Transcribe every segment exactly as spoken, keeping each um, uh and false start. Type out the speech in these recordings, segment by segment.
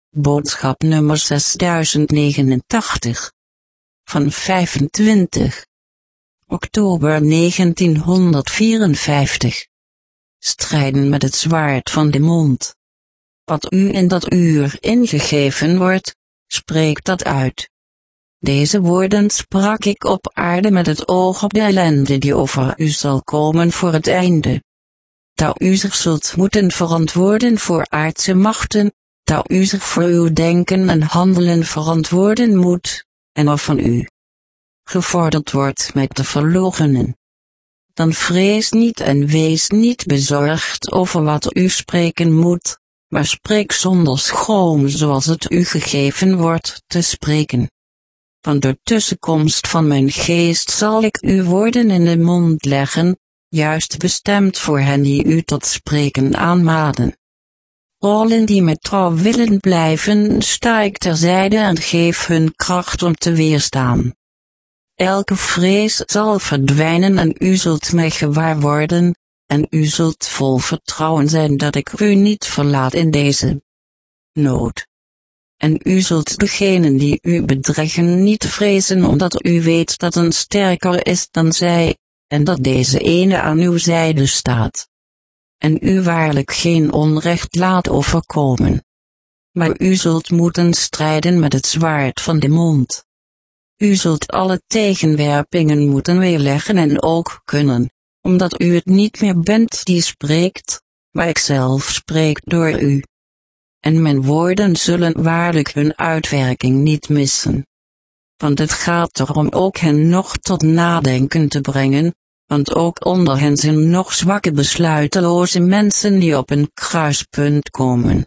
Boodschap nummer zesduizend negenentachtig. Van vijfentwintig oktober negentienhonderdvierenvijftig. Strijden met het zwaard van de mond. Wat u in dat uur ingegeven wordt, spreek dat uit. Deze woorden sprak ik op aarde met het oog op de ellende die over u zal komen voor het einde. Dat u zich zult moeten verantwoorden voor aardse machten, dat u zich voor uw denken en handelen verantwoorden moet, en of van u gevorderd wordt met te verloochenen. Dan vrees niet en wees niet bezorgd over wat u spreken moet, maar spreek zonder schroom zoals het u gegeven wordt te spreken. Van de tussenkomst van mijn geest zal ik uw woorden in de mond leggen, juist bestemd voor hen die u tot spreken aanmaden. Allen die met trouw willen blijven, sta ik terzijde en geef hun kracht om te weerstaan. Elke vrees zal verdwijnen en u zult mij gewaar worden, en u zult vol vertrouwen zijn dat ik u niet verlaat in deze nood. En u zult degenen die u bedreigen niet vrezen omdat u weet dat een sterker is dan zij, en dat deze ene aan uw zijde staat. En u waarlijk geen onrecht laat overkomen. Maar u zult moeten strijden met het zwaard van de mond. U zult alle tegenwerpingen moeten weerleggen en ook kunnen, omdat u het niet meer bent die spreekt, maar ik zelf spreek door u. En mijn woorden zullen waarlijk hun uitwerking niet missen. Want het gaat erom ook hen nog tot nadenken te brengen, want ook onder hen zijn nog zwakke besluiteloze mensen die op een kruispunt komen.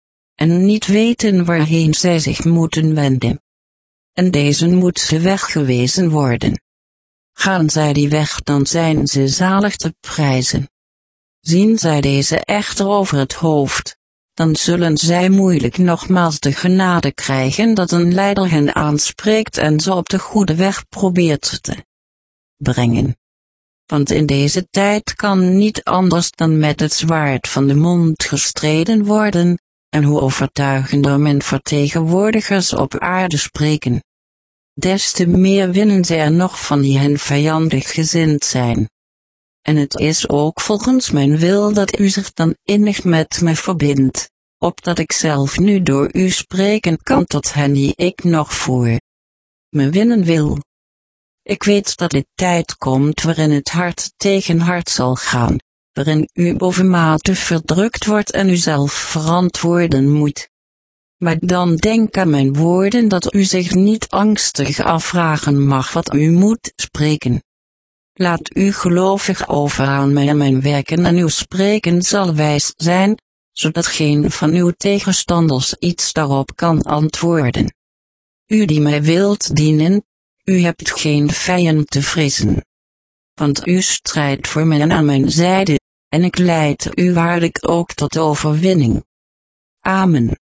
En niet weten waarheen zij zich moeten wenden. En deze moet ze weggewezen worden. Gaan zij die weg, dan zijn ze zalig te prijzen. Zien zij deze echter over het hoofd, dan zullen zij moeilijk nogmaals de genade krijgen dat een leider hen aanspreekt en ze op de goede weg probeert te brengen. Want in deze tijd kan niet anders dan met het zwaard van de mond gestreden worden, en hoe overtuigender men vertegenwoordigers op aarde spreken, des te meer winnen zij er nog van die hen vijandig gezind zijn. En het is ook volgens mijn wil dat u zich dan innig met mij verbindt, opdat ik zelf nu door u spreken kan tot hen die ik nog voor me winnen wil. Ik weet dat dit tijd komt waarin het hart tegen hart zal gaan, waarin u bovenmate verdrukt wordt en u zelf verantwoorden moet. Maar dan denk aan mijn woorden dat u zich niet angstig afvragen mag wat u moet spreken. Laat u gelovig over aan mij en mijn werken en uw spreken zal wijs zijn, zodat geen van uw tegenstanders iets daarop kan antwoorden. U die mij wilt dienen, u hebt geen vijand te vrezen. Want u strijdt voor mij en aan mijn zijde, en ik leid u waarlijk ook tot overwinning. Amen.